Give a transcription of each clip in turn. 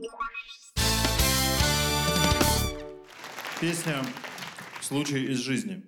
Песня «Случай из жизни».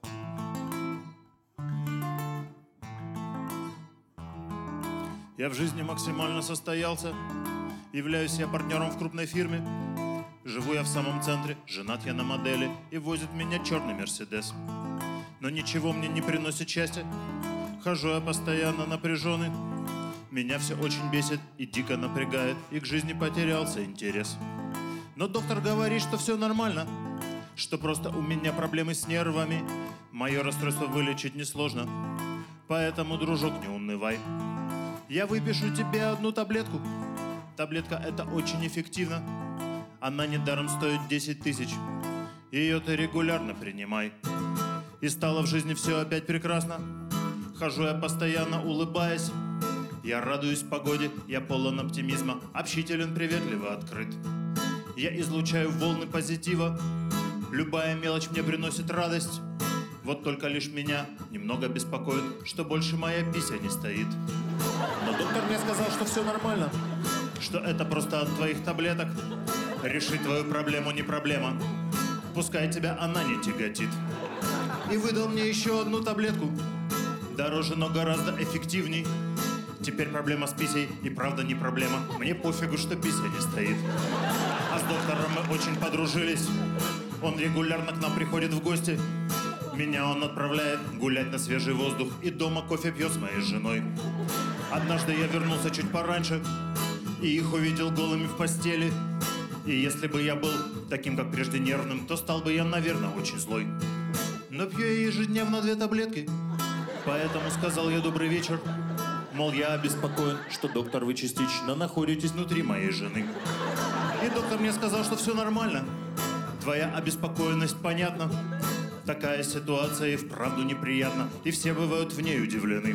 Я в жизни максимально состоялся. Являюсь я партнером в крупной фирме. Живу я в самом центре, женат я на модели, и возит меня черный Мерседес. Но ничего мне не приносит счастья. Хожу я постоянно напряженный. Меня все очень бесит и дико напрягает, и к жизни потерялся интерес. Но доктор говорит, что все нормально, что просто у меня проблемы с нервами. Мое расстройство вылечить несложно, поэтому, дружок, не унывай. Я выпишу тебе одну таблетку. Таблетка эта очень эффективна. Она недаром стоит 10 тысяч. Ее ты регулярно принимай. И стало в жизни все опять прекрасно. Хожу я постоянно, улыбаясь. Я радуюсь погоде, я полон оптимизма. Общителен, приветливо, открыт. Я излучаю волны позитива. Любая мелочь мне приносит радость. Вот только лишь меня немного беспокоит, что больше моя пися не стоит. Но доктор мне сказал, что все нормально, что это просто от твоих таблеток. Решить твою проблему не проблема. Пускай тебя она не тяготит. И выдал мне еще одну таблетку. Дороже, но гораздо эффективней. Теперь проблема с писей и правда не проблема. Мне пофигу, что пися не стоит. А с доктором мы очень подружились. Он регулярно к нам приходит в гости. Меня он отправляет гулять на свежий воздух и дома кофе пьет с моей женой. Однажды я вернулся чуть пораньше и их увидел голыми в постели. И если бы я был таким, как прежде, нервным, то стал бы я, наверное, очень злой. Но пью я ежедневно 2 таблетки, поэтому сказал я добрый вечер. Мол, я обеспокоен, что, доктор, вы частично находитесь внутри моей жены. И доктор мне сказал, что все нормально. Твоя обеспокоенность понятна. Такая ситуация и вправду неприятна, и все бывают в ней удивлены.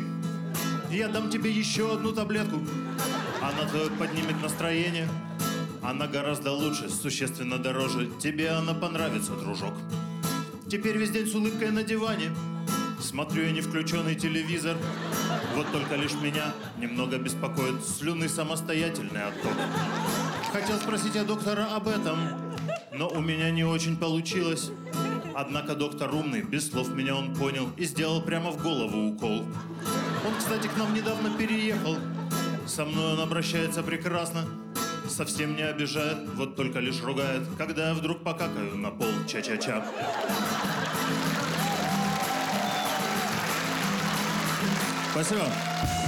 Я дам тебе еще одну таблетку. Она твое поднимет настроение. Она гораздо лучше, существенно дороже. Тебе она понравится, дружок. Теперь весь день с улыбкой на диване. Смотрю я не включенный телевизор. Вот только лишь меня немного беспокоит слюны самостоятельный отток. Хотел спросить я доктора об этом, но у меня не очень получилось. Однако доктор умный, без слов меня он понял и сделал прямо в голову укол. Он, кстати, к нам недавно переехал. Со мной он обращается прекрасно. Совсем не обижает, вот только лишь ругает, когда я вдруг покакаю на пол. Ча-ча-ча. Спасибо.